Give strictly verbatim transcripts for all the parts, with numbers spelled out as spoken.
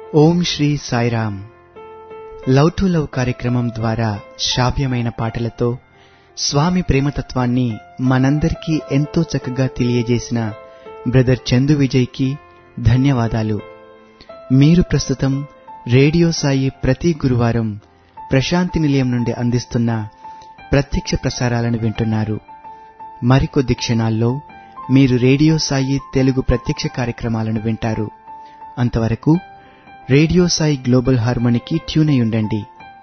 Om Shri Sairam. Love to love కార్యక్రమం ద్వారా శ్రావ్యమైన పాటలతో స్వామి ప్రేమతత్వాన్ని మనందరికీ ఎంతో చక్కగా తెలియజేసిన బ్రదర్ చందు విజయ్కి ధన్యవాదాలు. మీరు ప్రస్తుతం రేడియో సాయి ప్రతి గురువారం ప్రశాంతి నిలయం నుండి అందిస్తున్న ప్రత్యక్ష ప్రసారాలను వింటున్నారు. మరికొద్ది క్షణాల్లో మీరు రేడియో సాయి తెలుగు ప్రత్యక్ష కార్యక్రమాలను వింటారు. అంతవరకు రేడియో సాయి గ్లోబల్ హార్మోనికి ట్యూన్ అయి ఉండండి.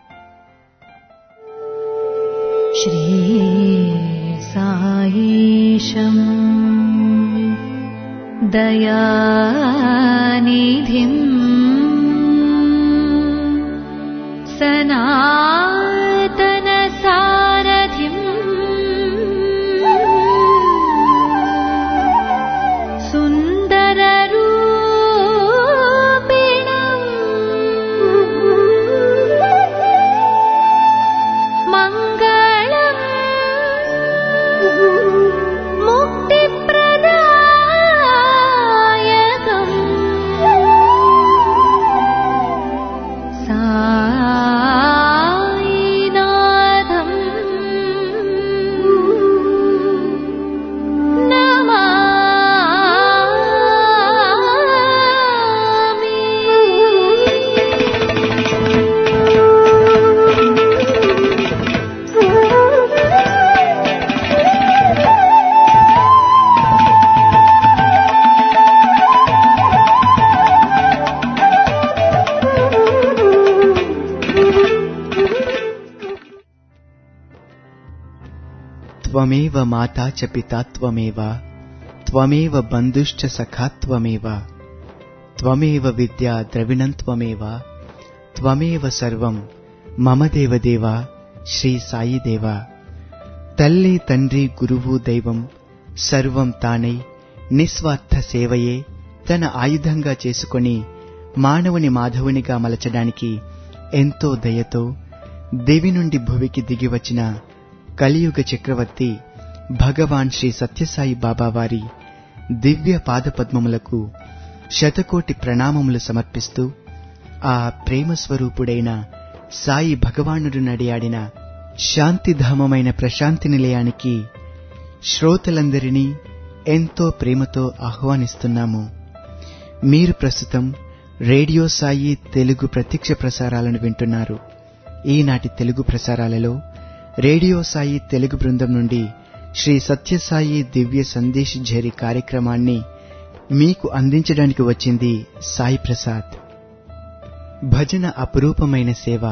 శ్రీ సాయిశం దయానిధిం సనాతన సారథిం సుందర రూపిణం మంగళం ముక్తిప్రదాయకం సాయినాథం నమామి. త్వమేవ మాతా చ పితా త్వమేవ త్వమేవ బంధుశ్చ సఖా త్వమేవ త్వమేవ విద్యా ద్రవిణం త్వమేవ త్వమేవ సర్వం మమ దేవదేవ శ్రీ సాయి దేవ. తల్లి తండ్రి గురువు దైవం సర్వం తానై నిస్వార్థ సేవయే తన ఆయుధంగా చేసుకొని మానవుని మాధవునిగా మలచడానికి ఎంతో దయతో దేవి నుండి భువికి దిగివచ్చిన కలియుగ చక్రవర్తి భగవాన్ శ్రీ సత్యసాయి బాబా వారి దివ్య పాదపద్మములకు శతకోటి ప్రణామములు సమర్పిస్తూ ఆ ప్రేమ స్వరూపుడైన సాయి భగవానుడు నడియాడిన శాంతిధామమైన ప్రశాంతి నిలయానికి శ్రోతలందరినీ ఎంతో ప్రేమతో ఆహ్వానిస్తున్నాము. మీరు ప్రస్తుతం రేడియో సాయి తెలుగు ప్రత్యక్ష ప్రసారాలను వింటున్నారు. ఈనాటి తెలుగు ప్రసారాలలో రేడియో సాయి తెలుగు బృందం నుండి శ్రీ సత్యసాయి దివ్య సందేశ్ ఝరి కార్యక్రమాన్ని మీకు అందించడానికి వచ్చింది సాయి ప్రసాద్. భజన అపురూపమైన సేవ.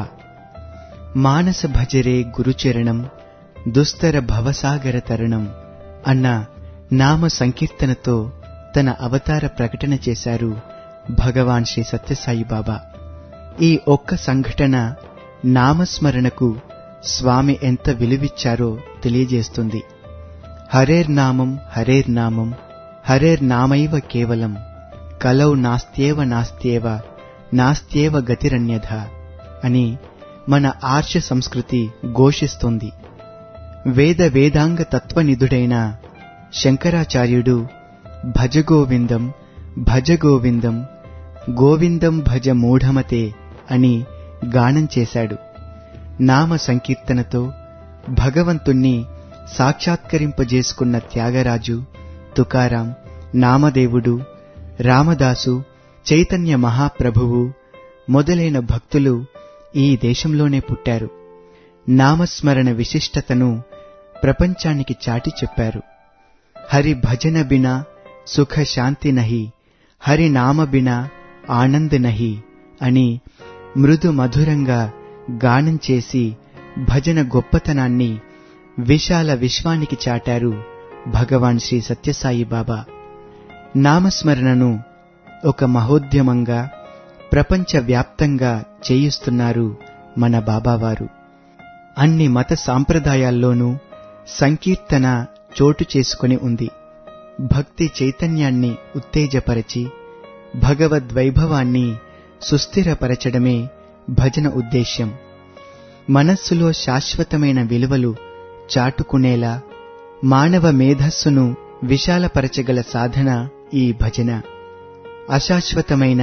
మానస భజరే గురుచరణం దుస్తర భవసాగర తరణం అన్న నామ సంకీర్తనతో తన అవతార ప్రకటన చేశారు భగవాన్ శ్రీ సత్యసాయి బాబా. ఈ ఒక్క సంఘటన నామస్మరణకు స్వామి ఎంత విలువిచ్చారో తెలియజేస్తుంది. హరేర్ నామం హరేర్ నామం హరేర్ నామైవ కేవలం కలౌ నాస్త్యేవ నాస్త్యేవ నాస్త్యేవ గతిరన్యథ అని మన ఆర్ష సంస్కృతి ఘోషిస్తుంది. వేద వేదాంగ తత్వనిధుడైన శంకరాచార్యుడు భజగోవిందం భజగోవిందం గోవిందం భజ మూఢమతే అని గానం చేశాడు. నామ సంకీర్తనతో భగవంతుణ్ణి సాక్షాత్కరింపజేసుకున్న త్యాగరాజు, తుకారాం, నామదేవుడు, రామదాసు, చైతన్య మహాప్రభువు మొదలైన భక్తులు ఈ దేశంలోనే పుట్టారు. నామస్మరణ విశిష్టతను ప్రపంచానికి చాటి చెప్పారు. హరి భజన బినా సుఖ శాంతి నహి, హరి నామ బినా ఆనంద్ నహి అని మృదు మధురంగా గానం చేసి భజన గొప్పతనాన్ని విశాల విశ్వానికి చాటారు భగవాన్ శ్రీ సత్యసాయి బాబా. నామస్మరణను ఒక మహోద్యమంగా ప్రపంచవ్యాప్తంగా చేయిస్తున్నారు మన బాబావారు. అన్ని మత సాంప్రదాయాల్లోనూ సంకీర్తన చోటు చేసుకుని ఉంది. భక్తి చైతన్యాన్ని ఉత్తేజపరచి భగవద్వైభవాన్ని సుస్థిరపరచడమే భజన ఉద్దేశ్యం. మనస్సులో శాశ్వతమైన విలువలు చాటుకునేలా మానవ మేధస్సును విశాలపరచగల సాధన ఈ భజన. అశాశ్వతమైన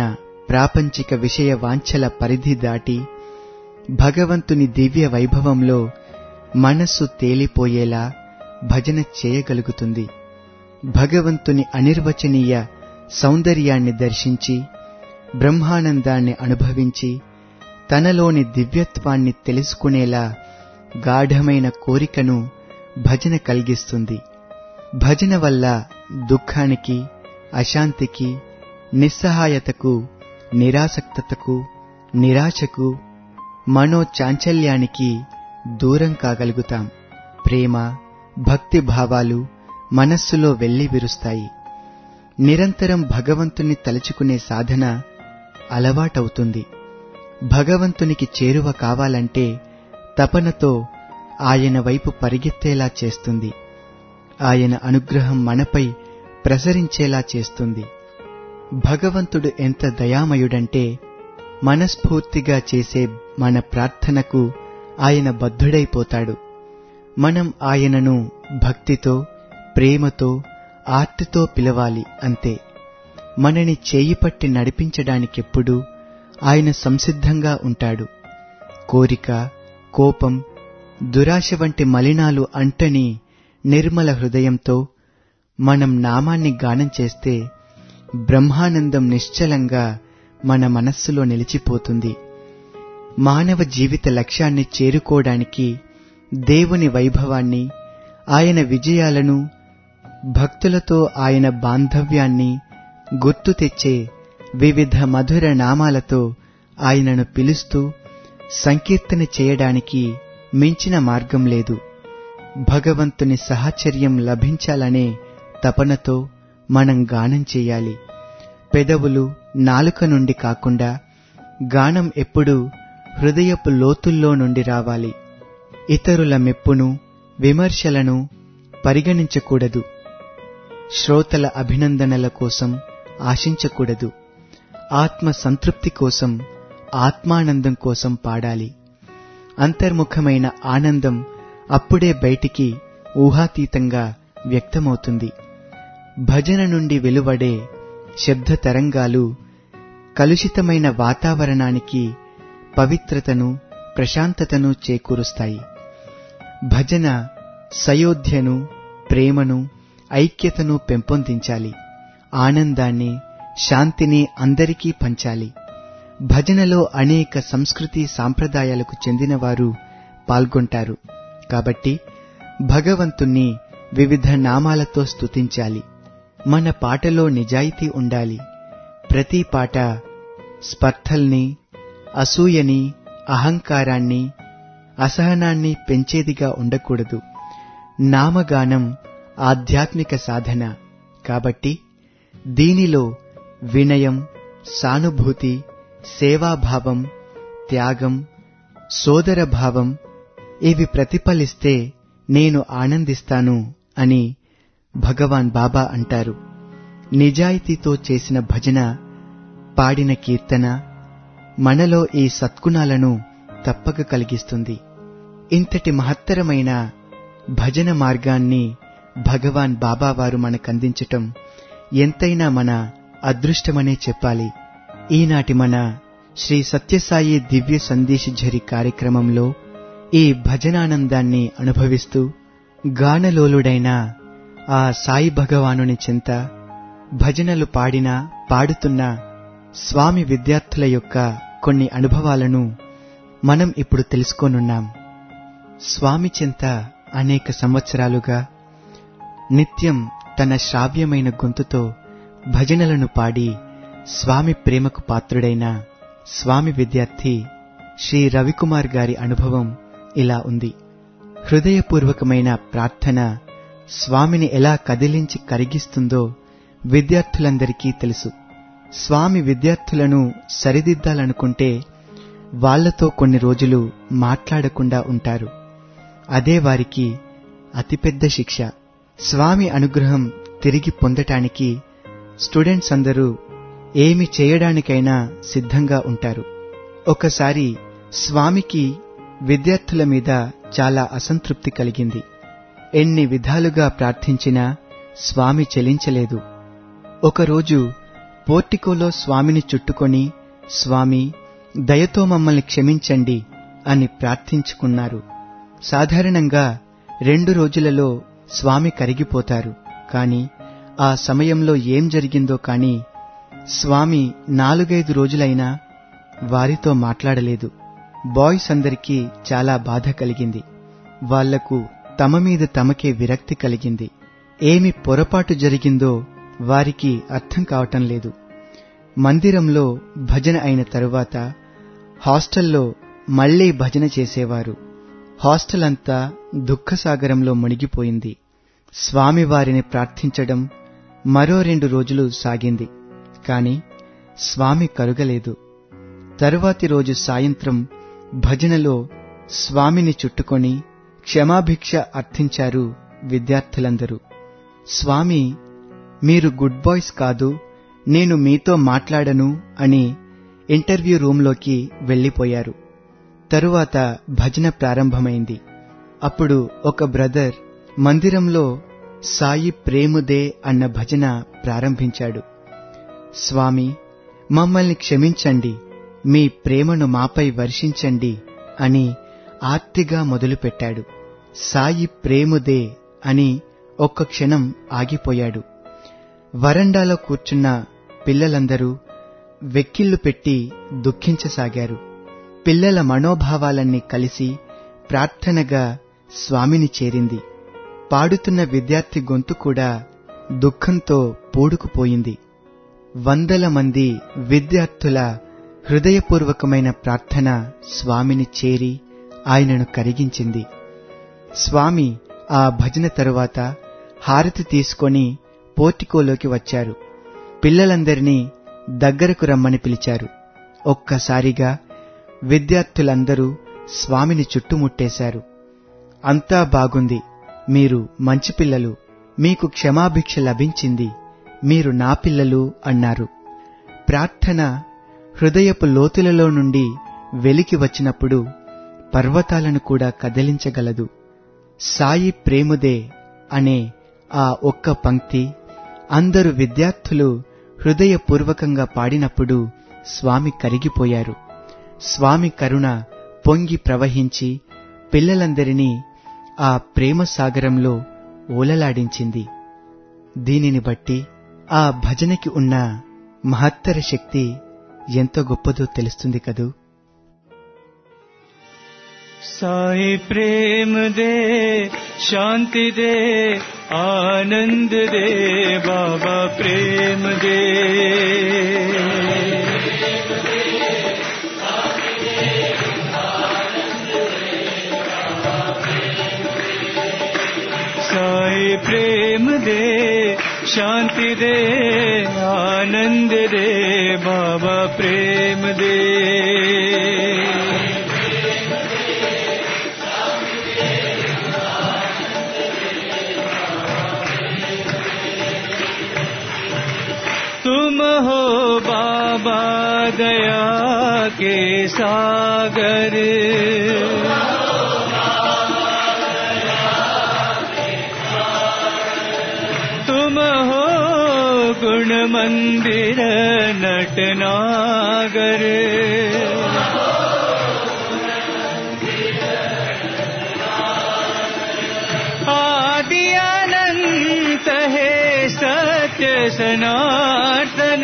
ప్రాపంచిక విషయ వాంఛల పరిధి దాటి భగవంతుని దివ్య వైభవంలో మనస్సు తేలిపోయేలా భజన చేయగలుగుతుంది. భగవంతుని అనిర్వచనీయ సౌందర్యాన్ని దర్శించి బ్రహ్మానందాన్ని అనుభవించి తనలోని దివ్యత్వాన్ని తెలుసుకునేలా గాఢమైన కోరికను భజన కలిగిస్తుంది. భజన వల్ల దుఃఖానికి, అశాంతికి, నిస్సహాయతకు, నిరాసక్తతకు, నిరాశకు, మనోచాంచల్యానికి దూరం కాగలుగుతాం. ప్రేమ, భక్తి భావాలు మనస్సులో వెల్లివిరుస్తాయి. నిరంతరం భగవంతుని తలుచుకునే సాధన అలవాటవుతుంది. భగవంతునికి చేరువ కావాలంటే తపనతో ఆయన వైపు పరిగెత్తేలా చేస్తుంది. ఆయన అనుగ్రహం మనపై ప్రసరించేలా చేస్తుంది. భగవంతుడు ఎంత దయామయుడంటే మనస్ఫూర్తిగా చేసే మన ప్రార్థనకు ఆయన బద్ధుడైపోతాడు. మనం ఆయనను భక్తితో, ప్రేమతో, ఆర్తితో పిలవాలి అంతే. మనని చేయిపట్టి నడిపించడానికెప్పుడూ ఆయన సంసిద్ధంగా ఉంటాడు. కోరిక, కోపం, దురాశ వంటి మలినాలు అంటని నిర్మల హృదయంతో మనం నామాన్ని గానం చేస్తే బ్రహ్మానందం నిశ్చలంగా మన మనస్సులో నిలిచిపోతుంది. మానవ జీవిత లక్ష్యాన్ని చేరుకోవడానికి దేవుని వైభవాన్ని, ఆయన విజయాలను, భక్తులతో ఆయన బాంధవ్యాన్ని గుర్తు తెచ్చే వివిధ మధుర నామాలతో ఆయనను పిలుస్తూ సంకీర్తన చేయడానికి మించిన మార్గం లేదు. భగవంతుని సహచర్యం లభించాలనే తపనతో మనం గానం చేయాలి. పెదవులు, నాలుక నుండి కాకుండా గానం ఎప్పుడూ హృదయపు లోతుల్లో నుండి రావాలి. ఇతరుల మెప్పును, విమర్శలను పరిగణించకూడదు. శ్రోతల అభినందనల కోసం ఆశించకూడదు. ఆత్మ సంతృప్తి కోసం, ఆత్మానందం కోసం పాడాలి. అంతర్ముఖమైన ఆనందం అప్పుడే బయటికి ఊహాతీతంగా వ్యక్తమవుతుంది. భజన నుండి వెలువడే శబ్ద తరంగాలు కలుషితమైన వాతావరణానికి పవిత్రతను, ప్రశాంతతను చేకూరుస్తాయి. భజన సయోధ్యను, ప్రేమను, ఐక్యతను పెంపొందించాలి. ఆనందాన్ని, శాంతిని అందరికీ పంచాలి. భజనలో అనేక సంస్కృతి సాంప్రదాయాలకు చెందినవారు పాల్గొంటారు. కాబట్టి భగవంతుణ్ణి వివిధ నామాలతో స్తుతించాలి. మన పాటలో నిజాయితీ ఉండాలి. ప్రతి పాట స్పర్ధల్ని, అసూయని, అహంకారాన్ని, అసహనాన్ని పెంచేదిగా ఉండకూడదు. నామగానం ఆధ్యాత్మిక సాధన. కాబట్టి దీనిలో వినయం, సానుభూతి, సేవాభావం, త్యాగం, సోదరభావం ఇవి ప్రతిఫలిస్తే నేను ఆనందిస్తాను అని భగవాన్ బాబా అంటారు. నిజాయితీతో చేసిన భజన, పాడిన కీర్తన మనలో ఈ సద్గుణాలను తప్పక కలిగిస్తుంది. ఇంతటి మహత్తరమైన భజన మార్గాన్ని భగవాన్ బాబా వారు మనకందించటం ఎంతైనా మన అదృష్టమనే చెప్పాలి. ఈనాటి మన శ్రీ సత్యసాయి దివ్య సందేశఝరి కార్యక్రమంలో ఈ భజనానందాన్ని అనుభవిస్తూ గానలోలుడైన ఆ సాయి భగవానుని చెంత భజనలు పాడిన, పాడుతున్న స్వామి విద్యార్థుల యొక్క కొన్ని అనుభవాలను మనం ఇప్పుడు తెలుసుకోనున్నాం. స్వామి చెంత అనేక సంవత్సరాలుగా నిత్యం తన శ్రావ్యమైన గొంతుతో భజనలను పాడి స్వామి ప్రేమకు పాత్రుడైన స్వామి విద్యార్థి శ్రీ రవికుమార్ గారి అనుభవం ఇలా ఉంది. హృదయపూర్వకమైన ప్రార్థన స్వామిని ఎలా కదిలించి కరిగిస్తుందో విద్యార్థులందరికీ తెలుసు. స్వామి విద్యార్థులను సరిదిద్దాలనుకుంటే వాళ్లతో కొన్ని రోజులు మాట్లాడకుండా ఉంటారు. అదే వారికి అతిపెద్ద శిక్ష. స్వామి అనుగ్రహం తిరిగి పొందటానికి స్టూడెంట్స్ అందరూ ఏమి చేయడానికైనా సిద్ధంగా ఉంటారు. ఒకసారి స్వామికి విద్యార్థుల మీద చాలా అసంతృప్తి కలిగింది. ఎన్ని విధాలుగా ప్రార్థించినా స్వామి చెలించలేదు. ఒకరోజు పోర్టికోలో స్వామిని చుట్టుకొని స్వామి, దయతో మమ్మల్ని క్షమించండి అని ప్రార్థించుకున్నారు. సాధారణంగా రెండు రోజులలో స్వామి కరిగిపోతారు. కాని ఆ సమయంలో ఏం జరిగిందో కాని స్వామి నాలుగైదు రోజులైనా వారితో మాట్లాడలేదు. బాయ్స్ అందరికీ చాలా బాధ కలిగింది. వాళ్లకు తమ మీద తమకే విరక్తి కలిగింది. ఏమి పొరపాటు జరిగిందో వారికి అర్థం కావటం లేదు. మందిరంలో భజన అయిన తరువాత హాస్టల్లో మళ్లీ భజన చేసేవారు. హాస్టల్ అంతా దుఃఖసాగరంలో మునిగిపోయింది. స్వామివారిని ప్రార్థించడం మరో రెండు రోజులు సాగింది. కాని స్వామి కరుగలేదు. తరువాతి రోజు సాయంత్రం భజనలో స్వామిని చుట్టుకొని క్షమాభిక్ష అర్థించారు విద్యార్థులందరూ. స్వామి, మీరు గుడ్ బాయ్స్ కాదు, నేను మీతో మాట్లాడను అని ఇంటర్వ్యూ రూంలోకి వెళ్లిపోయారు. తరువాత భజన ప్రారంభమైంది. అప్పుడు ఒక బ్రదర్ మందిరంలో సాయి ప్రేముదే అన్న భజన ప్రారంభించాడు. స్వామి, మమ్మల్ని క్షమించండి, మీ ప్రేమను మాపై వర్షించండి అని ఆర్తిగా మొదలుపెట్టాడు. సాయి ప్రేముదే అని ఒక్క క్షణం ఆగిపోయాడు. వరండాలో కూర్చున్న పిల్లలందరూ వెక్కిళ్లు పెట్టి దుఃఖించసాగారు. పిల్లల మనోభావాలన్నీ కలిసి ప్రార్థనగా స్వామిని చేరింది. పాడుతున్న విద్యార్థి గొంతు కూడా దుఃఖంతో పూడుకుపోయింది. వందల మంది విద్యార్థుల హృదయపూర్వకమైన ప్రార్థన స్వామిని చేరి ఆయనను కరిగించింది. స్వామి ఆ భజన తరువాత హారతి తీసుకొని పోర్టికోలోకి వచ్చారు. పిల్లలందరినీ దగ్గరకు రమ్మని పిలిచారు. ఒక్కసారిగా విద్యార్థులందరూ స్వామిని చుట్టుముట్టేశారు. అంతా బాగుంది, మీరు మంచి పిల్లలు, మీకు క్షమాభిక్ష లభించింది, మీరు నా పిల్లలు అన్నారు. ప్రార్థన హృదయపు లోతులలో నుండి వెలికి వచ్చినప్పుడు పర్వతాలను కూడా కదిలించగలదు. సాయి ప్రేముదే అనే ఆ ఒక్క పంక్తి అందరు విద్యార్థులు హృదయపూర్వకంగా పాడినప్పుడు స్వామి కరిగిపోయారు. స్వామి కరుణ పొంగి ప్రవహించి పిల్లలందరినీ ఆ ప్రేమ సాగరంలో ఓలలాడించింది. దీనిని బట్టి ఆ భజనకి ఉన్న మహత్తర శక్తి ఎంత గొప్పదో తెలుస్తుంది కదూ. साई प्रेम दे, शांति दे, आनंद दे, बाबा प्रेम दे। साई प्रेम दे, शांति दे, आनंद दे, बाबा प्रेम दे। तुम हो बाबा दया के सागर, तुम हो गुण मंदिर नटनागर, आदि अनंत है सत्य सनातन,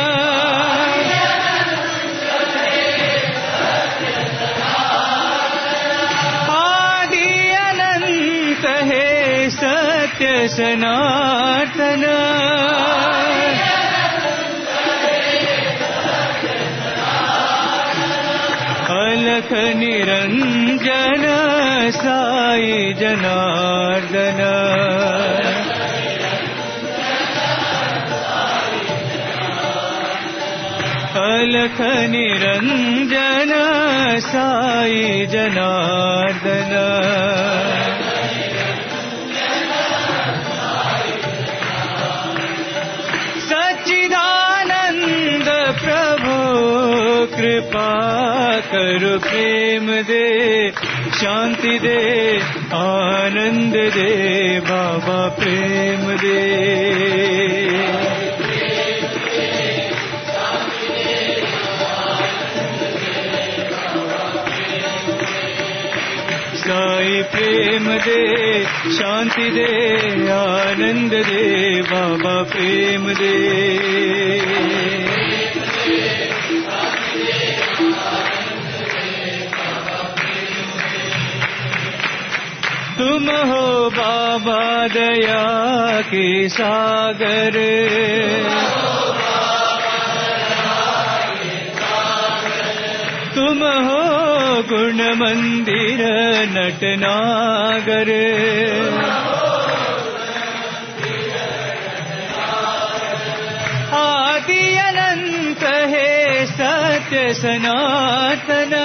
आदि अनंत है सत्य सनातन, अलख निरंजन साई जनार्दन, अलख निरंजन साई जनार्दन, सच्चिदानंद प्रभु कृपा करो, प्रेम दे, शांति दे, आनंद दे, बाबा प्रेम दे। साई प्रेम दे शांति दे आनंद दे बाबा प्रेम दे तुम हो बाबा दया के सागर तुम हो गुण मंदिर नटनागर आदि अनंत है सत्य सनातन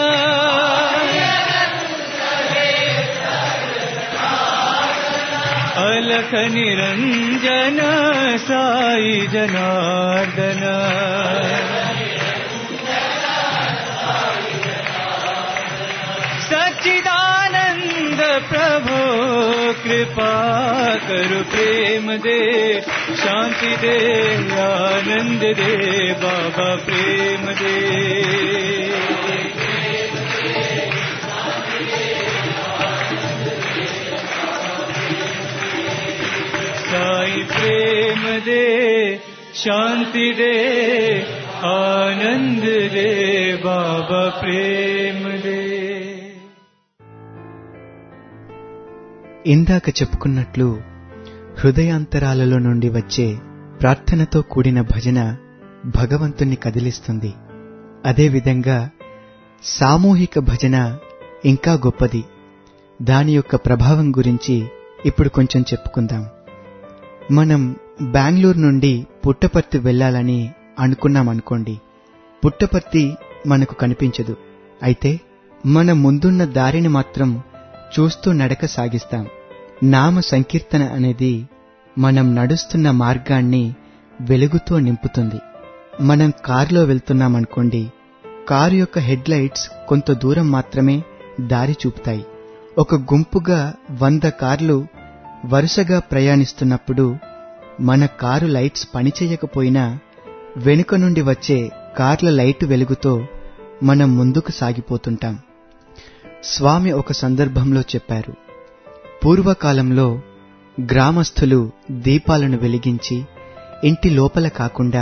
अलख निरंजन साई जनार्दन सच्चिदानंद प्रभो कृपा करु प्रेम दे शांति दे आनंद दे बाबा प्रेम दे साई प्रेम दे शांति दे आनंद दे बाबा प्रेम दे ఇందాక చెప్పుకున్నట్లు హృదయాంతరాలలో నుండి వచ్చే ప్రార్థనతో కూడిన భజన భగవంతుణ్ణి కదిలిస్తుంది. అదేవిధంగా సామూహిక భజన ఇంకా గొప్పది. దాని యొక్క ప్రభావం గురించి ఇప్పుడు కొంచెం చెప్పుకుందాం. మనం బెంగళూరు నుండి పుట్టపర్తి వెళ్లాలని అనుకున్నామనుకోండి. పుట్టపర్తి మనకు కనిపించదు. అయితే మన ముందున్న దారిని మాత్రం చూస్తూ నడక సాగిస్తాం. నామ సంకీర్తన అనేది మనం నడుస్తున్న మార్గాన్ని వెలుగుతో నింపుతుంది. మనం కారులో వెళ్తున్నామనుకోండి, కారు యొక్క హెడ్ లైట్స్ కొంత దూరం మాత్రమే దారి చూపుతాయి. ఒక గుంపుగా వంద కార్లు వరుసగా ప్రయాణిస్తున్నప్పుడు మన కారు లైట్స్ పనిచేయకపోయినా వెనుక నుండి వచ్చే కార్ల లైటు వెలుగుతో మనం ముందుకు సాగిపోతుంటాం. స్వామి ఒక సందర్భంలో చెప్పారు, పూర్వకాలంలో గ్రామస్థులు దీపాలను వెలిగించి ఇంటి లోపల కాకుండా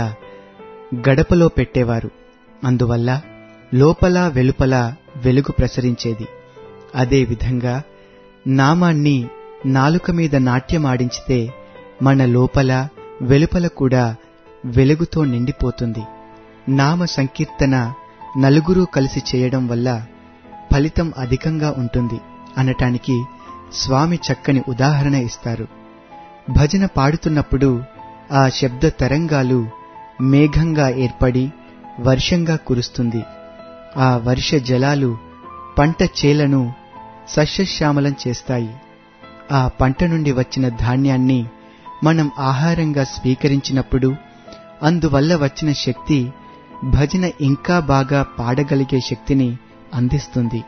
గడపలో పెట్టేవారు. అందువల్ల లోపల వెలుపల వెలుగు ప్రసరించేది. అదేవిధంగా నామాన్ని నాలుక మీద నాట్యమాడించితే మన లోపల వెలుపల కూడా వెలుగుతో నిండిపోతుంది. నామ సంకీర్తన నలుగురు కలిసి చేయడం వల్ల ఫలితం అధికంగా ఉంటుంది అనటానికి స్వామి చక్కని ఉదాహరణ ఇస్తారు. భజన పాడుతున్నప్పుడు ఆ శబ్ద తరంగాలు మేఘంగా ఏర్పడి వర్షంగా కురుస్తుంది. ఆ వర్ష జలాలు పంట చేలను సస్యశ్యామలం చేస్తాయి. ఆ పంట నుండి వచ్చిన ధాన్యాన్ని మనం ఆహారంగా స్వీకరించినప్పుడు అందువల్ల వచ్చిన శక్తి భజన ఇంకా బాగా పాడగలిగే శక్తిని అందిస్తుంది.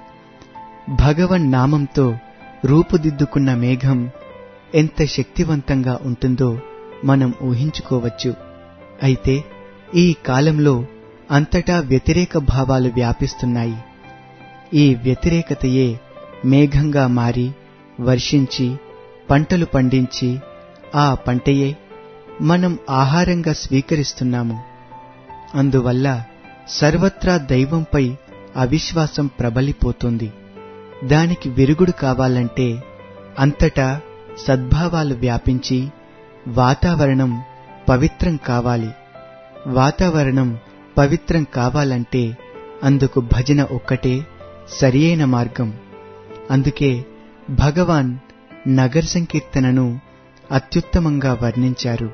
భగవన్ నామంతో రూపుదిద్దుకున్న మేఘం ఎంత శక్తివంతంగా ఉంటుందో మనం ఊహించుకోవచ్చు. అయితే ఈ కాలంలో అంతటా వ్యతిరేక భావాలు వ్యాపిస్తున్నాయి. ఈ వ్యతిరేకతయే మేఘంగా మారి వర్షించి పంటలు పండించి ఆ పంటయే మనం ఆహారంగా స్వీకరిస్తున్నాము. అందువల్ల సర్వత్రా దైవంపై అవిశ్వాసం ప్రబలిపోతుంది. దానికి విరుగుడు కావాలంటే అంతటా సద్భావాలు వ్యాపించి వాతావరణం పవిత్రం కావాలి. వాతావరణం పవిత్రం కావాలంటే అందుకు భజన ఒక్కటే సరియైన మార్గం. అందుకే భగవాన్ నగర సంకీర్తనను అత్యుత్తమంగా వర్ణించారు.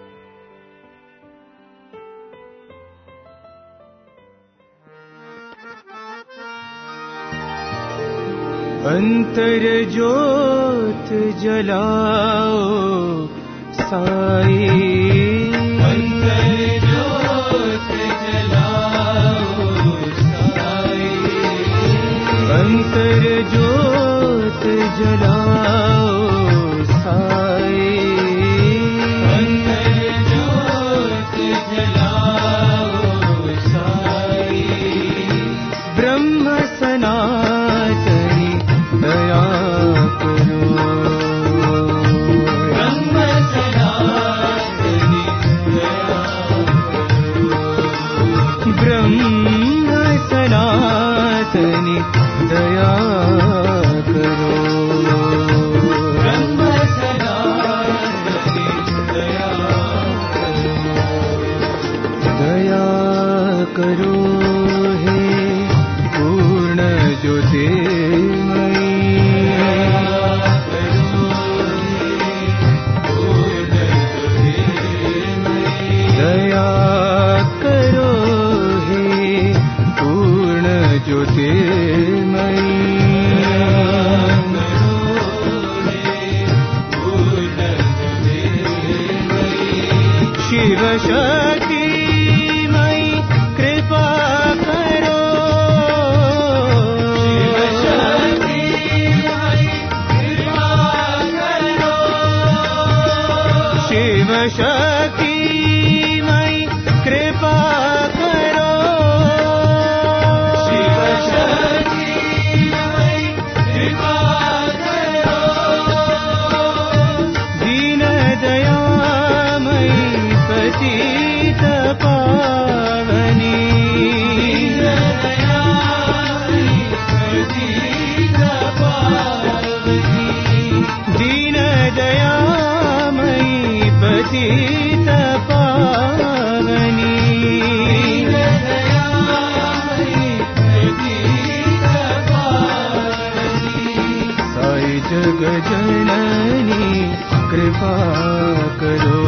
अंतर ज्योत जलाओ साई, अंतर ज्योत जलाओ साई, अंतर ज्योत जलाओ साई, अंतर ज्योत जलाओ साई, ब्रह्म सनातनी दया सनातनी दया करो। ब्रह्म सनातनी दया करो। दया करो हे पूर्ण ज्योतिर्मयी। दया करो हे पूर्ण ज्योतिर्मयी। शिव शक्ति मई कृपा करो। शिव शक्ति मई कृपा करो। शिव शक्ति मई कृपा करो। शिव शक्ति मई कृपा करो। दीन दयामयी पतित पावनी। दीन दयामयी पतित पावनी। दीन दयामयी पतित पावनी। दीन दयामयी पतित पावनी। साई जग जननी कृपा करो।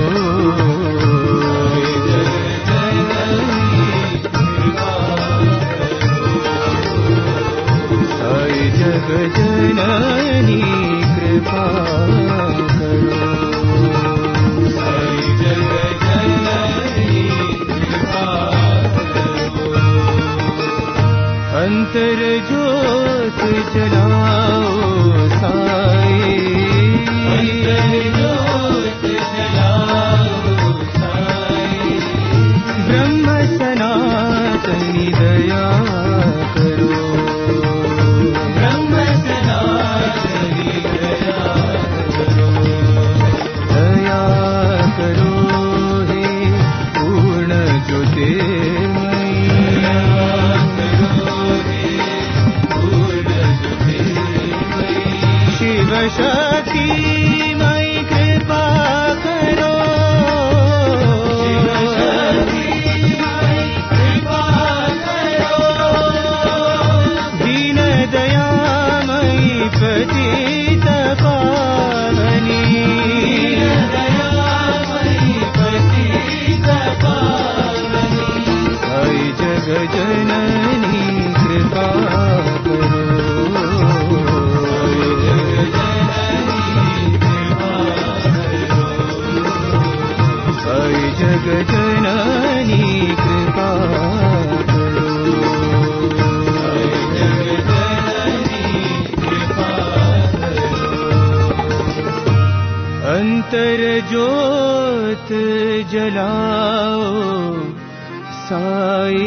साई जग जननी कृपा करो। साई जग जननी कृपा करो। अंतर ज्योत जलाओ साई। अंतर ज्योत जलाओ साई। ब्रह्म सनातनी दया करो। ब्रह्म सनातनी दया करो। दया करो हे पूर्ण ज्योतिर्मयी। शिव शक्ति मई कृपा करो। शिव शक्ति मई कृपा करो। दीन दयामयी पतित पावनी। दीन दयामयी पतित पावनी। साई जग जननी कृपा करो। साई जग जननी कृपा करो। साई जग जननी कृपा करो। अंतर ज्योत जलाओ साई।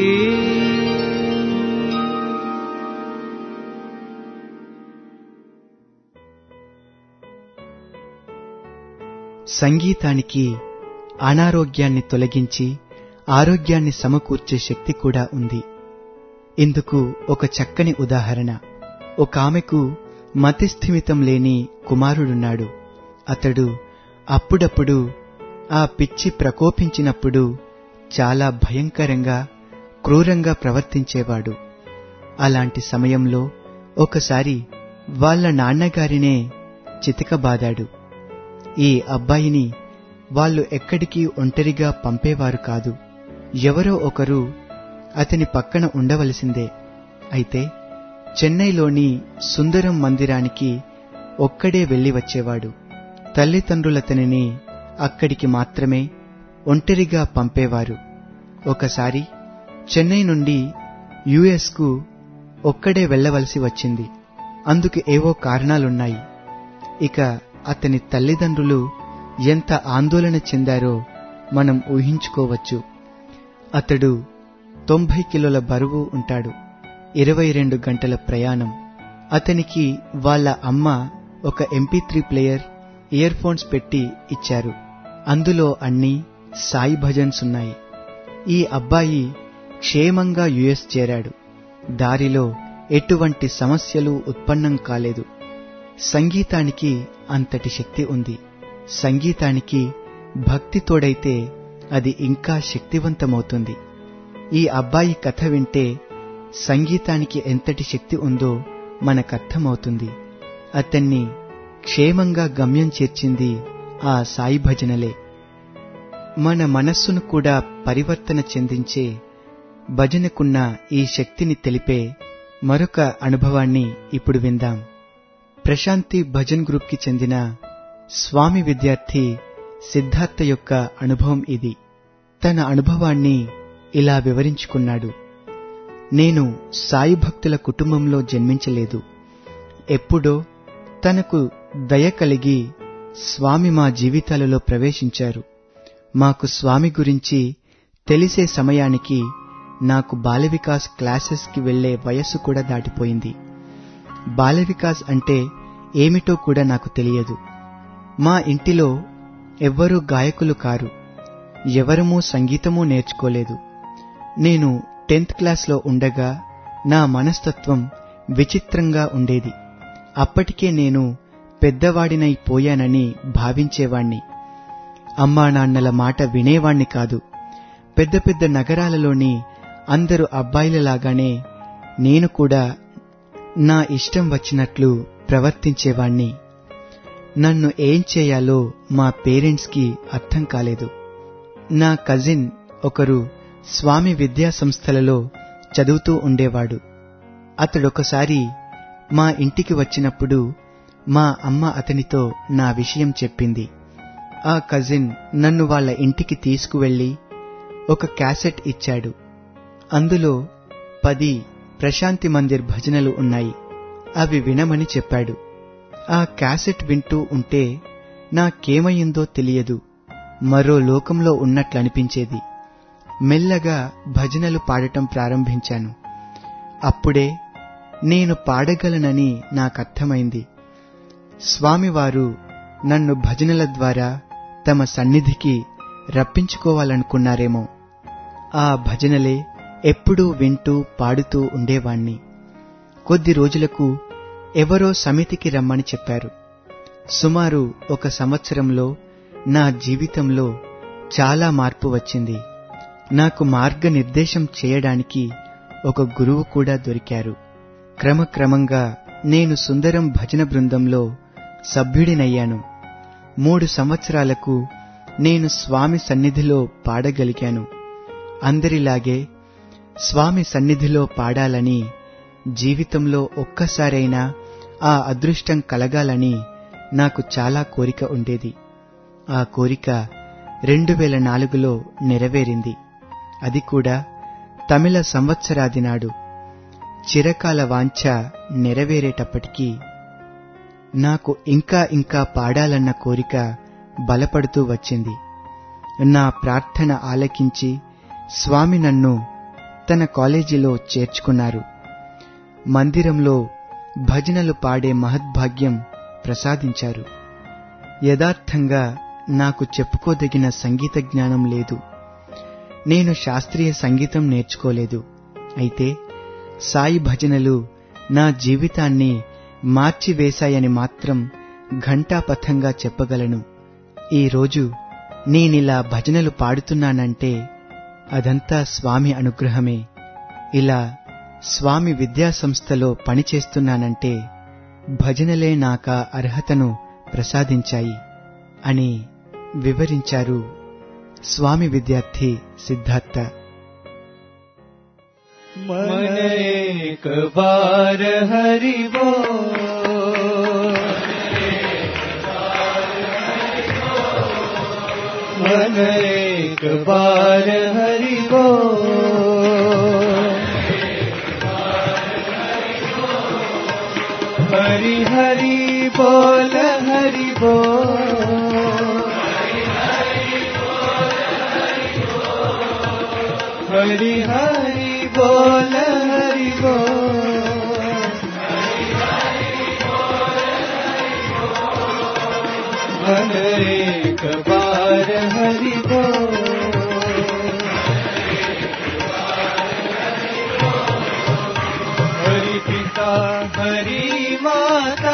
సంగీతానికి అనారోగ్యాన్ని తొలగించి ఆరోగ్యాన్ని సమకూర్చే శక్తి కూడా ఉంది. ఇందుకు ఒక చక్కని ఉదాహరణ. ఒక ఆమెకు మతిస్థిమితం లేని కుమారుడున్నాడు. అతడు అప్పుడప్పుడు ఆ పిచ్చి ప్రకోపించినప్పుడు చాలా భయంకరంగా క్రూరంగా ప్రవర్తించేవాడు. అలాంటి సమయంలో ఒకసారి వాళ్ళ నాన్నగారినే చితకబాదాడు. ఈ అబ్బాయిని వాళ్ళు ఎక్కడికి ఒంటరిగా పంపేవారు కాదు. ఎవరో ఒకరు అతని పక్కన ఉండవలసిందే. అయితే చెన్నైలోని సుందరం మందిరానికి ఒక్కడే వెళ్లి వచ్చేవాడు. తల్లిదండ్రులతనిని అక్కడికి మాత్రమే ఒంటరిగా పంపేవారు. ఒకసారి చెన్నై నుండి యుఎస్ కు ఒక్కడే వెళ్లవలసి వచ్చింది. అందుకు ఏవో కారణాలున్నాయి. ఇక అతని తల్లిదండ్రులు ఎంత ఆందోళన చెందారో మనం ఊహించుకోవచ్చు. అతడు తొంభై కిలోల బరువు ఉంటాడు. ఇరవై రెండు గంటల ప్రయాణం. అతనికి వాళ్ళ అమ్మ ఒక MP three player, earphones పెట్టి ఇచ్చారు. అందులో అన్ని సాయి భజన్స్ ఉన్నాయి. ఈ అబ్బాయి క్షేమంగా యుఎస్ చేరాడు. దారిలో ఎటువంటి సమస్యలు ఉత్పన్నం కాలేదు. సంగీతానికి అంతటి శక్తి ఉంది. సంగీతానికి భక్తి తోడైతే అది ఇంకా శక్తివంతమవుతుంది. ఈ అబ్బాయి కథ వింటే సంగీతానికి ఎంతటి శక్తి ఉందో మనకర్థమవుతుంది. అతన్ని క్షేమంగా గమ్యం చేర్చింది ఆ సాయి భజనలే. మన మనస్సును కూడా పరివర్తన చెందించే భజనకున్న ఈ శక్తిని తెలిపే మరొక అనుభవాన్ని ఇప్పుడు విందాం. ప్రశాంతి భజన్ గ్రూప్కి చెందిన స్వామి విద్యార్థి సిద్ధార్థ యొక్క అనుభవం ఇది. తన అనుభవాన్ని ఇలా వివరించుకున్నాడు. నేను సాయి భక్తుల కుటుంబంలో జన్మించలేదు. ఎప్పుడో తనకు దయ కలిగి స్వామి మా జీవితాలలో ప్రవేశించారు. మాకు స్వామి గురించి తెలిసే సమయానికి నాకు బాలవికాస్ క్లాసెస్కి వెళ్లే వయస్సు కూడా దాటిపోయింది. బాలవికాస్ అంటే ఏమిటో కూడా నాకు తెలియదు. మా ఇంటిలో ఎవ్వరూ గాయకులు కారు. ఎవరమూ సంగీతమూ నేర్చుకోలేదు. నేను టెన్త్ క్లాస్లో ఉండగా నా మనస్తత్వం విచిత్రంగా ఉండేది. అప్పటికే నేను పెద్దవాడినైపోయానని భావించేవాణ్ణి. అమ్మా నాన్నల మాట వినేవాణ్ణి కాదు. పెద్ద పెద్ద నగరాలలోని అందరు అబ్బాయిలలాగానే నేను కూడా నా ఇష్టం వచ్చినట్లు ప్రవర్తించేవాణ్ణి. నన్ను ఏం చేయాలో మా పేరెంట్స్కి అర్థం కాలేదు. నా కజిన్ ఒకరు స్వామి విద్యా సంస్థలలో చదువుతూ ఉండేవాడు. అతడొకసారి మా ఇంటికి వచ్చినప్పుడు మా అమ్మ అతనితో నా విషయం చెప్పింది. ఆ కజిన్ నన్ను వాళ్ళ ఇంటికి తీసుకువెళ్లి ఒక క్యాసెట్ ఇచ్చాడు. అందులో పది ప్రశాంతి మందిర్ భజనలు ఉన్నాయి. అవి వినమని చెప్పాడు. ఆ క్యాసెట్ వింటూ ఉంటే నాకేమయిందో తెలియదు. మరో లోకంలో ఉన్నట్లనిపించేది. మెల్లగా భజనలు పాడటం ప్రారంభించాను. అప్పుడే నేను పాడగలనని నాకర్థమైంది. స్వామివారు నన్ను భజనల ద్వారా తమ సన్నిధికి రప్పించుకోవాలనుకున్నారేమో. ఆ భజనలే ఎప్పుడూ వింటూ పాడుతూ ఉండేవాణ్ణి. కొద్ది రోజులకు ఎవరో సమితికి రమ్మని చెప్పారు. సుమారు ఒక సంవత్సరంలో నా జీవితంలో చాలా మార్పు వచ్చింది. నాకు మార్గనిర్దేశం చేయడానికి ఒక గురువు కూడా దొరికారు. క్రమక్రమంగా నేను సుందరం భజన బృందంలో సభ్యుడినయ్యాను. మూడు సంవత్సరాలకు నేను స్వామి సన్నిధిలో పాడగలిగాను. అందరిలాగే స్వామి సన్నిధిలో పాడాలని, జీవితంలో ఒక్కసారైనా ఆ అదృష్టం కలగాలని నాకు చాలా కోరిక ఉండేది. ఆ కోరిక రెండు వేల నాలుగులో నెరవేరింది. అది కూడా తమిళ సంవత్సరాది నాడు. చిరకాల వాంఛ నెరవేరేటప్పటికీ నాకు ఇంకా ఇంకా పాడాలన్న కోరిక బలపడుతూ వచ్చింది. నా ప్రార్థన ఆలకించి స్వామి నన్ను తన కాలేజీలో చేర్చుకున్నారు. మందిరంలో భజనలు పాడే మహద్భాగ్యం ప్రసాదించారు. యథార్థంగా నాకు చెప్పుకోదగిన సంగీత జ్ఞానం లేదు. నేను శాస్త్రీయ సంగీతం నేర్చుకోలేదు. అయితే సాయి భజనలు నా జీవితాన్ని మార్చివేశాయని మాత్రం ఘంటాపథంగా చెప్పగలను. ఈరోజు నేనిలా భజనలు పాడుతున్నానంటే అదంతా స్వామి అనుగ్రహమే. ఇలా స్వామి విద్యాసంస్థలో పనిచేస్తున్నానంటే భజనలే నాకా అర్హతను ప్రసాదించాయి అని వివరించారు స్వామి విద్యార్థి సిద్ధార్థ. मन एक बार हरि बोल, मन एक बार हरि बोल, हरि हरि बोल हरि बोल, हरि हरि बोल हरि बोल, मन एक बार हरि बोल, हरि माता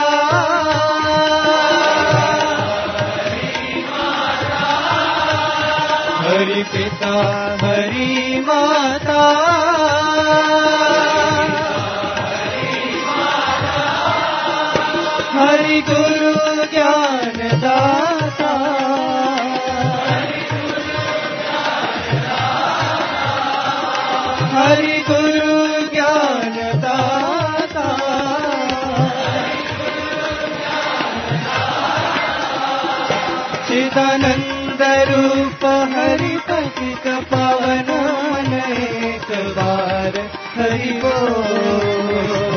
हरि पिता हरि माता हरि गुरु ज्ञान दाता हरि गुरु ज्ञान दाता चिदानंद रूप हरि पतित पावन अनेक बार हरि बोल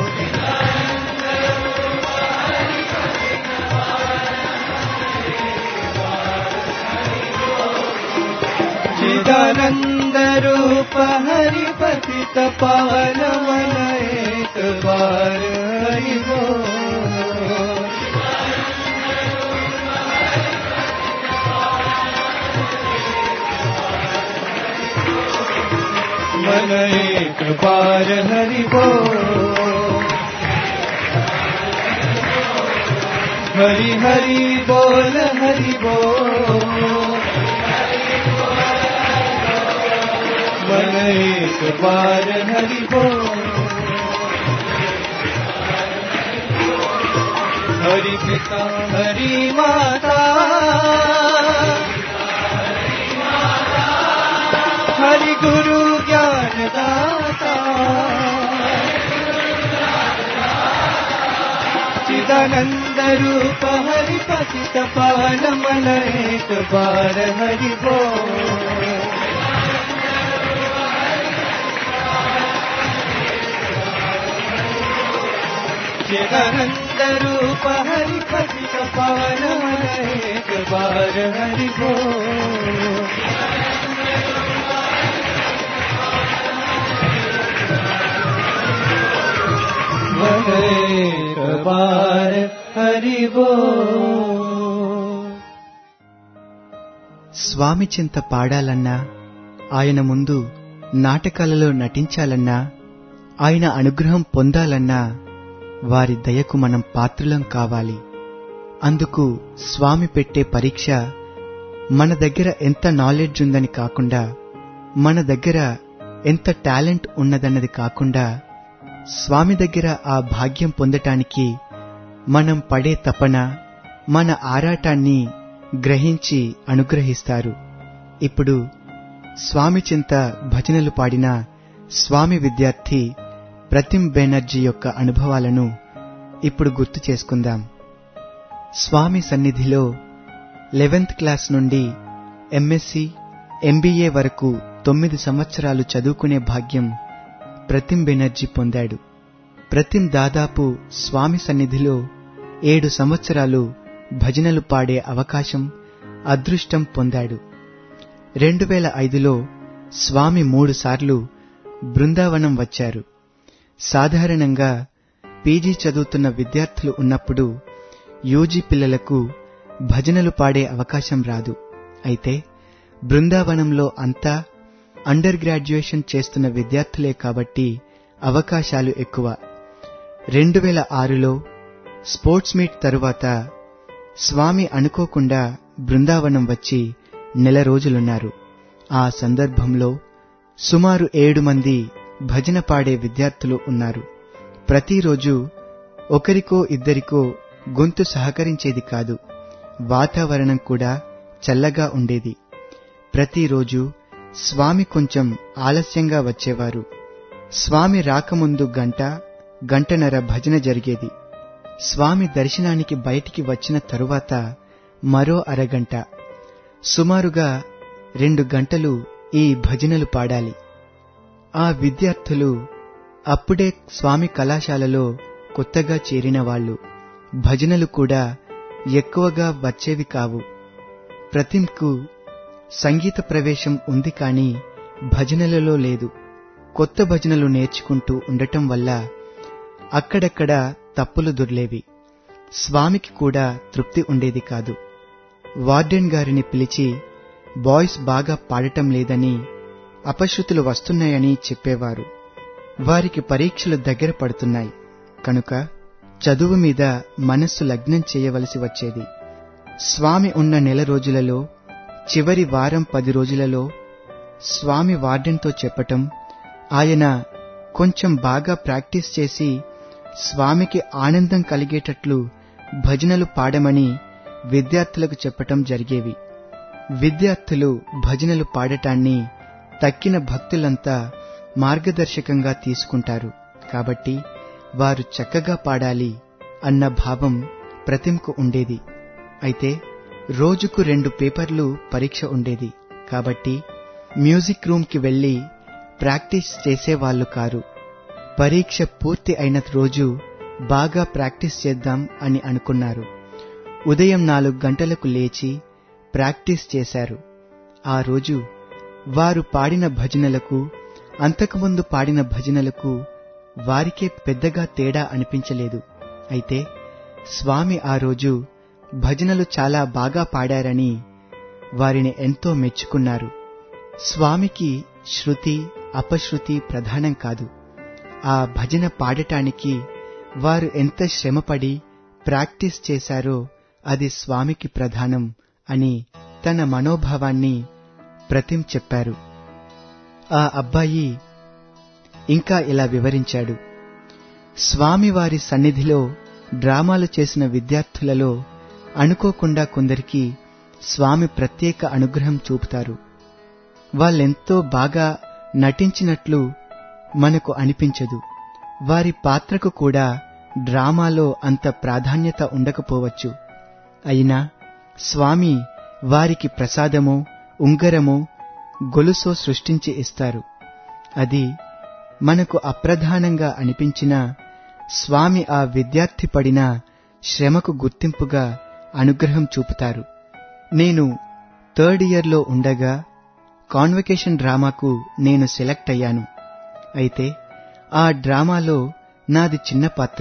चिदानंद रूप हरि पतित पावन अनेक बार हरि बोल मन एक बार हरि बोल हरि हरि बोल हरि बोल मन एक बार हरि बोल हरि पिता हरि माता हरि गुरु ज्ञान दाता चिदानंद रूप हरि पतित पावन मन एक बार हरि बोल चिदानंद रूप हरि पतित पावन मन एक बार हरि बोल एक बार हरि बोल స్వామి చింత పాడాలన్నా ఆయన ముందు నాటకాలలో నటించాలన్నా ఆయన అనుగ్రహం పొందాలన్నా వారి దయకు మనం పాత్రులం కావాలి. అందుకు స్వామి పెట్టే పరీక్ష మన దగ్గర ఎంత నాలెడ్జ్ ఉందని కాకుండా, మన దగ్గర ఎంత టాలెంట్ ఉన్నదన్నది కాకుండా, స్వామి దగ్గర ఆ భాగ్యం పొందటానికి మనం పడే తపన, మన ఆరాటాన్ని గ్రహించి అనుగ్రహిస్తారు. ఇప్పుడు స్వామి చింత భజనలు పాడిన స్వామి విద్యార్థి ప్రతిమ్ బెనర్జీ యొక్క అనుభవాలను ఇప్పుడు గుర్తు చేసుకుందాం. స్వామి సన్నిధిలో లెవెన్త్ క్లాస్ నుండి ఎంఎస్సి ఎంబీఏ వరకు తొమ్మిది సంవత్సరాలు చదువుకునే భాగ్యం ప్రతిమ్ బెనర్జీ పొందాడు. ప్రతిమ్ దాదాపు స్వామి సన్నిధిలో ఏడు సంవత్సరాలు భజనలు పాడే అవకాశం, అదృష్టం పొందాడు. రెండు వేల ఐదులో స్వామి మూడు సార్లు బృందావనం వచ్చారు. సాధారణంగా పీజీ చదువుతున్న విద్యార్థులు ఉన్నప్పుడు యూజీ పిల్లలకు భజనలు పాడే అవకాశం రాదు. అయితే బృందావనంలో అంతా అండర్ గ్రాడ్యుయేషన్ చేస్తున్న విద్యార్థులే కాబట్టి అవకాశాలు ఎక్కువ. రెండు వేల ఆరులో స్పోర్ట్స్ మీట్ తరువాత స్వామి అనుకోకుండా బృందావనం వచ్చి నెల రోజులున్నారు. ఆ సందర్భంలో సుమారు ఏడు మంది భజన పాడే విద్యార్థులు ఉన్నారు. ప్రతిరోజు ఒకరికో ఇద్దరికో గొంతు సహకరించేది కాదు. వాతావరణం కూడా చల్లగా ఉండేది. ప్రతిరోజు స్వామి కొంచెం ఆలస్యంగా వచ్చేవారు. స్వామి రాకముందు గంట గంటన్నర భజన జరిగేది. స్వామి దర్శనానికి బయటికి వచ్చిన తరువాత మరో అరగంట, సుమారుగా రెండు గంటలు ఈ భజనలు పాడాలి. ఆ విద్యార్థులు అప్పుడే స్వామి కళాశాలలో కొత్తగా చేరిన వాళ్ళు. భజనలు కూడా ఎక్కువగా వచ్చేవి కావు. ప్రతిమ్కు సంగీత ప్రవేశం ఉంది కానీ భజనలలో లేదు. కొత్త భజనలు నేర్చుకుంటూ ఉండటం వల్ల అక్కడక్కడ తప్పులు దొర్లేవి. స్వామికి కూడా తృప్తి ఉండేది కాదు. వార్డెన్ గారిని పిలిచి బాయ్స్ బాగా పాడటం లేదని, అపశృతులు వస్తున్నాయని చెప్పేవారు. వారికి పరీక్షలు దగ్గర పడుతున్నాయి కనుక చదువు మీద మనస్సు లగ్నం చేయవలసి వచ్చేది. స్వామి ఉన్న నెల రోజులలో చివరి వారం పది రోజులలో స్వామి వార్డెన్తో చెప్పటం, ఆయన కొంచెం బాగా ప్రాక్టీస్ చేసి స్వామికి ఆనందం కలిగేటట్లు భజనలు పాడమని విద్యార్థులకు చెప్పటం జరిగేవి. విద్యార్థులు భజనలు పాడటాన్ని తక్కిన భక్తులంతా మార్గదర్శకంగా తీసుకుంటారు. కాబట్టి వారు చక్కగా పాడాలి అన్న భావం ప్రతింకు ఉండేది. అయితే రోజుకు రెండు పేపర్లు పరీక్ష ఉండేది. కాబట్టి మ్యూజిక్ రూమ్కి వెళ్లి ప్రాక్టీస్ చేసేవాళ్లు కారు. పరీక్ష పూర్తి అయిన రోజు బాగా ప్రాక్టీస్ చేద్దాం అని అనుకున్నారు. ఉదయం నాలుగు గంటలకు లేచి ప్రాక్టీస్ చేశారు. ఆ రోజు వారు పాడిన భజనలకు అంతకుముందు పాడిన భజనలకు వారికే పెద్దగా తేడా అనిపించలేదు. అయితే స్వామి ఆ రోజు భజనలు చాలా బాగా పాడారని వారిని ఎంతో మెచ్చుకున్నారు. స్వామికి శృతి అపశృతి ప్రధానం కాదు. ఆ భజన పాడటానికి వారు ఎంత శ్రమపడి ప్రాక్టీస్ చేశారో అది స్వామికి ప్రధానం అని తన మనోభావాన్ని ప్రతిం చెప్పారు. ఆ అబ్బాయి ఇంకా ఇలా వివరించాడు. స్వామివారి సన్నిధిలో డ్రామాలు చేసిన విద్యార్థులలో అనుకోకుండా కొందరికి స్వామి ప్రత్యేక అనుగ్రహం చూపుతారు. వాళ్ళెంతో బాగా నటించినట్లు మనకు అనిపించదు. వారి పాత్రకు కూడా డ్రామాలో అంత ప్రాధాన్యత ఉండకపోవచ్చు. అయినా స్వామి వారికి ప్రసాదమో ఉంగరమో గొలుసో సృష్టించి ఇస్తారు. అది మనకు అప్రధానంగా అనిపించినా స్వామి ఆ విద్యార్థి పడిన శ్రమకు గుర్తింపుగా అనుగ్రహం చూపుతారు. నేను థర్డ్ ఇయర్లో ఉండగా కాన్వకేషన్ డ్రామాకు నేను సెలెక్ట్ అయ్యాను. అయితే ఆ డ్రామాలో నాది చిన్న పాత్ర.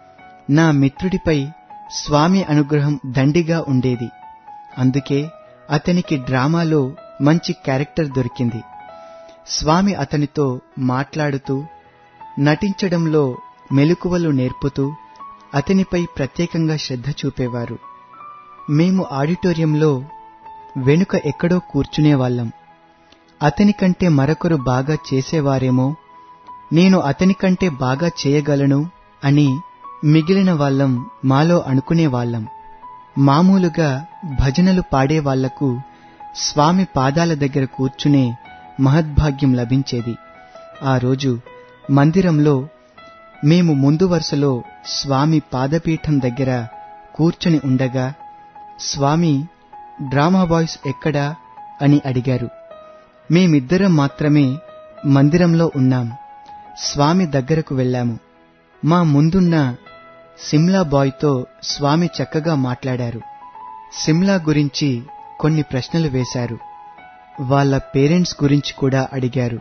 నా మిత్రుడిపై స్వామి అనుగ్రహం దండిగా ఉండేది. అందుకే అతనికి డ్రామాలో మంచి క్యారెక్టర్ దొరికింది. స్వామి అతనితో మాట్లాడుతూ నటించడంలో మెలకువలు నేర్పుతూ అతనిపై ప్రత్యేకంగా శ్రద్ధ చూపేవారు. మేము ఆడిటోరియంలో వెనుక ఎక్కడో కూర్చునేవాళ్లం. అతనికంటే మరొకరు బాగా చేసేవారేమో, నేను అతనికంటే బాగా చేయగలను అని మిగిలిన వాళ్ళం మాలో అనుకునేవాళ్లం. మామూలుగా భజనలు పాడేవాళ్లకు స్వామి పాదాల దగ్గర కూర్చునే మహద్భాగ్యం లభించేది. ఆ రోజు మందిరంలో మేము ముందు వరుసలో స్వామి పాదపీఠం దగ్గర కూర్చుని ఉండగా స్వామి డ్రామా బాయ్స్ ఎక్కడా అని అడిగారు. మేమిద్దరం మాత్రమే మందిరంలో ఉన్నాం. స్వామి దగ్గరకు వెళ్ళాము. మా ముందున్న సిమ్లా బాయ్తో స్వామి చక్కగా మాట్లాడారు. సిమ్లా గురించి కొన్ని ప్రశ్నలు వేశారు. వాళ్ళ పేరెంట్స్ గురించి కూడా అడిగారు.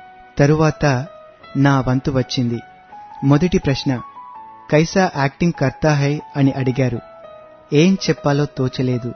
తరువాత నా వంతు వచ్చింది. మొదటి ప్రశ్న, కైసా యాక్టింగ్ కర్తా హై అని అడిగారు. ఏం చెప్పాలో తోచలేదు.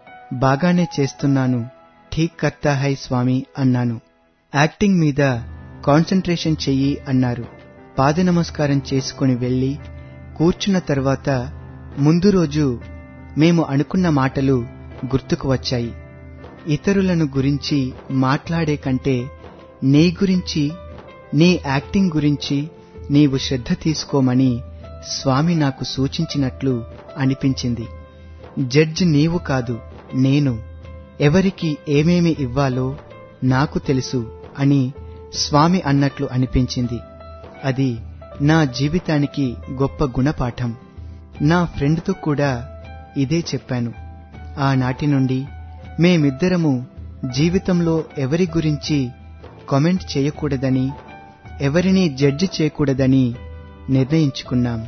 బాగానే చేస్తున్నాను, ఠీక్ కర్తా హై స్వామి అన్నాను. యాక్టింగ్ మీద కాన్సంట్రేషన్ చెయ్యి అన్నారు. పాద నమస్కారం చేసుకుని వెళ్లి కూర్చున్న తర్వాత ముందు రోజు మేము అనుకున్న మాటలు గుర్తుకు వచ్చాయి. ఇతరులను గురించి మాట్లాడే కంటే నీ గురించి, నీ యాక్టింగ్ గురించి నీవు శ్రద్ధ తీసుకోమని స్వామి నాకు సూచించినట్లు అనిపించింది. జడ్జి నీవు కాదు, నేను. ఎవరికి ఏమేమి ఇవ్వాలో నాకు తెలుసు అని స్వామి అన్నట్లు అనిపించింది. అది నా జీవితానికి గొప్ప గుణపాఠం. నా ఫ్రెండ్తో కూడా ఇదే చెప్పాను. ఆనాటి నుండి మేమిద్దరము జీవితంలో ఎవరి గురించి కామెంట్ చేయకూడదని, ఎవరినీ జడ్జి చేయకూడదని నిర్ణయించుకున్నాం.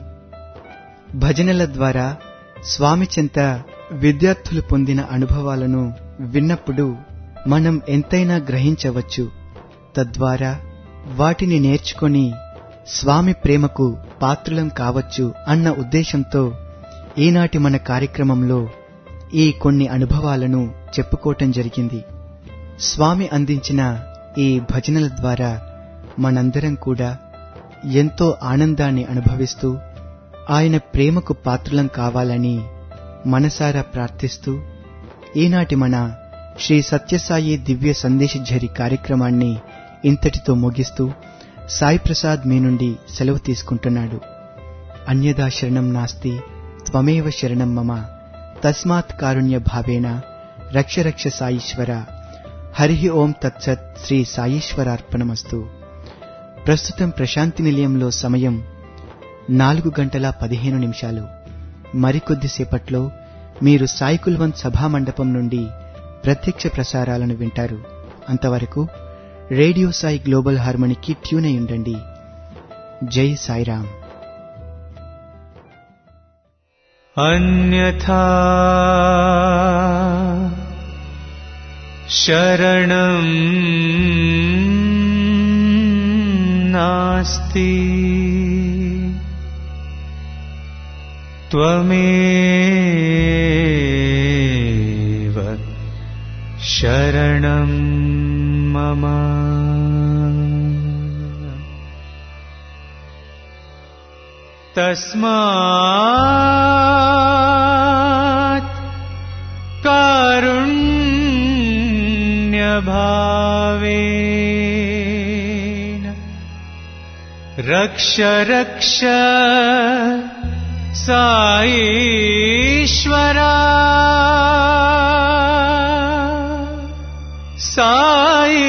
భజనల ద్వారా స్వామి చెంత విద్యార్థులు పొందిన అనుభవాలను విన్నప్పుడు మనం ఎంతైనా గ్రహించవచ్చు. తద్వారా వాటిని నేర్చుకొని స్వామి ప్రేమకు పాత్రులం కావచ్చు అన్న ఉద్దేశంతో ఈనాటి మన కార్యక్రమంలో ఈ కొన్ని అనుభవాలను చెప్పుకోవటం జరిగింది. స్వామి అందించిన ఈ భజనల ద్వారా మనందరం కూడా ఎంతో ఆనందాన్ని అనుభవిస్తూ ఆయన ప్రేమకు పాత్రులం కావాలని మనసారా ప్రార్థిస్తూ ఈనాటి మన శ్రీ సత్యసాయి దివ్య సందేశఝరి కార్యక్రమాన్ని ఇంతటితో ముగిస్తూ సాయి ప్రసాద్ మీ నుండి సెలవు తీసుకుంటున్నాడు. అన్యదా శరణం నాస్తి త్వమేవ శరణం మమ తస్మాత్ కారుణ్య భావేన రక్ష రక్ష సాయీశ్వర. హరి ఓం తత్సత్. శ్రీ సాయీశ్వరార్పణమస్తు. ప్రస్తుతం ప్రశాంతి నిలయంలో సమయం నాలుగు గంటల పదిహేను నిమిషాలు. మరికొద్దిసేపట్లో మీరు సాయి కుల్వంత్ సభామండపం నుండి ప్రత్యక్ష ప్రసారాలను వింటారు. అంతవరకు రేడియో సాయి గ్లోబల్ హార్మనీకి ట్యూన్ అయి ఉండండి. జై సాయిరాం. అన్యథా శరణం నాస్తి త్వమేవ శరణం మమ. తస్మాత్ కారుణ్య భావేన రక్ష రక్ష సాయీశ్వరా. సాయి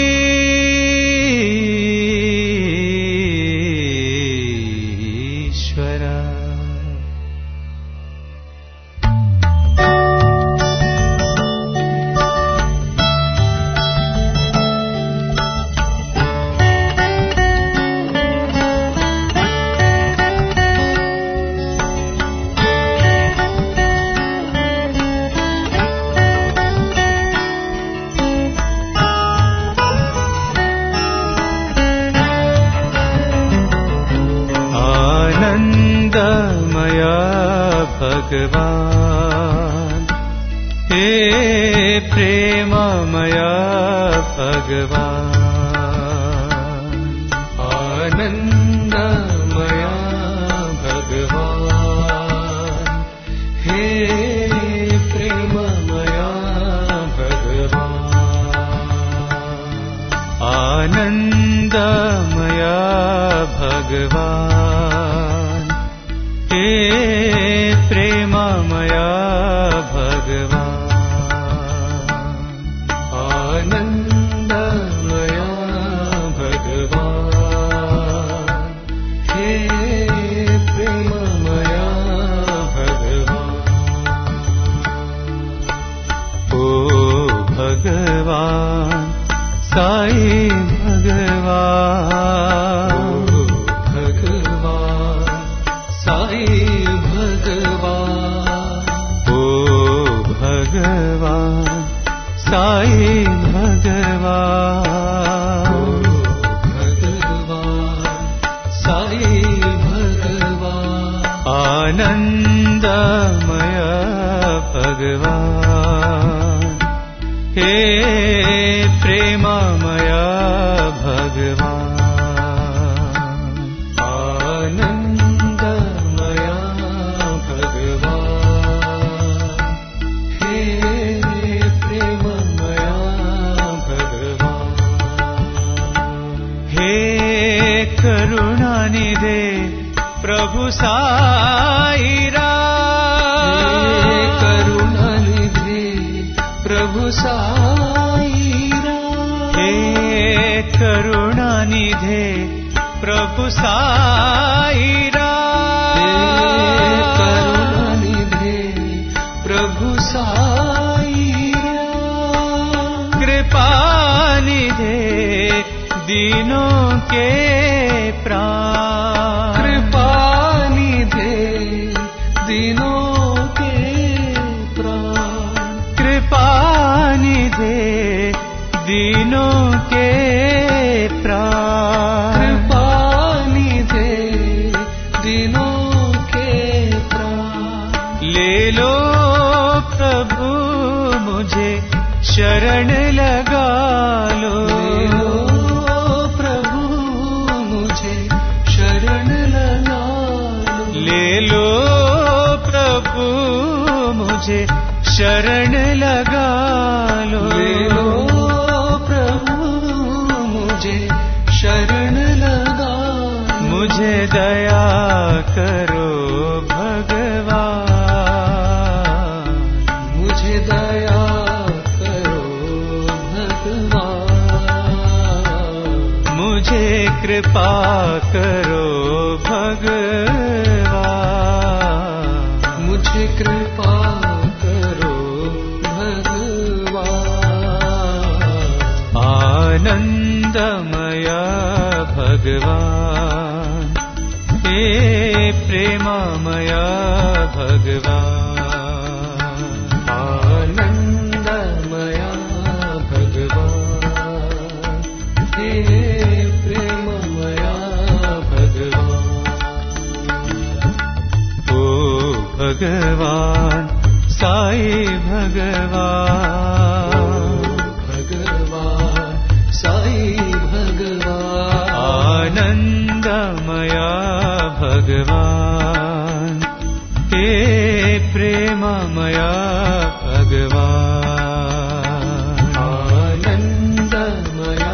भगवान हे प्रेममया भगवान आनंदमया भगवान हे प्रेममया भगवान आनंदमया भगवान हे प्रेममया भगवान आनंदमया भगवान हे प्रेममया भगवान. ओ भगवान साई भगवान, साई भगवान, भगवान साई भगवान आनंदमय भगवान हे प्रेममय भगवान आनंदमय भगवान हे करुणानिधे प्रभु साईराम, करुणानिधे प्रभु साईराम, हे करुणानिधे प्रभु साईराम, करुणानिधे प्रभु साईराम, कृपानिधे दीनों के प्राण, कृपानिधे दीनों के प्राण, कृपानिधे दीनों के प्राण, कृपानिधे दीनों के प्राण. ले लो प्रभु मुझे शरण लगा लो, ले लो प्रभु मुझे शरण लगा लो। ले लो प्रभु मुझे शरण लगा लो। मुझे दया करो भगवान, मुझे दया करो भगवान। मुझे कृपा करो भगवान, मुझे कृपा करो भगवान। आनंदमय भगवान, हे प्रेममय भगवान। आनंदमय भगवान, हे प्रेममय भगवान। ओ भगवान साई भगवान, भगवान साई भगवान। आनंदमय भगवान, हे प्रेममय भगवान। आनंदमय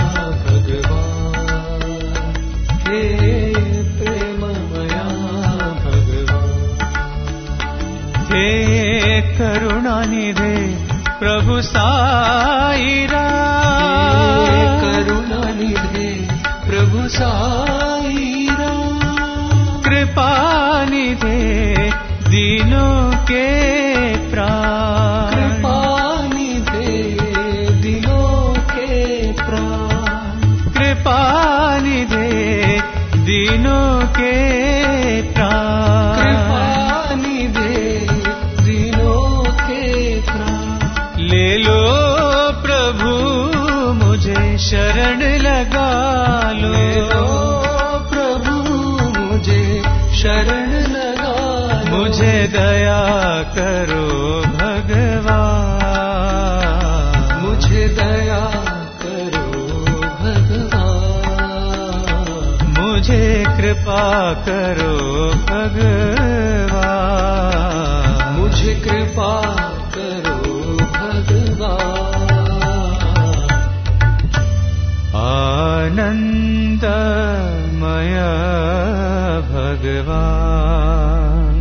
भगवान, हे प्रेममय भगवान। हे करुणानिधे प्रभु साई राम, हे करुणानिधे प्रभु साई राम। कृपानिधे दीनों के प्राण, कृपानिधे दिलों के प्राण। कृपानिधे दीनों के प्राण। कृपानिधे दिलों के प्राण। ले लो प्रभु मुझे शरण लगा लो। ले लो प्रभु मुझे शरण लगा लो। मुझे दया करो भगवान, मुझे दया करो भगवान। मुझे कृपा करो भगवान। मुझे कृपा करो भगवान। आनंदमय भगवान,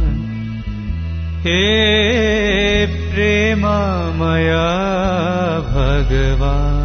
हे प्रेममय भगवान।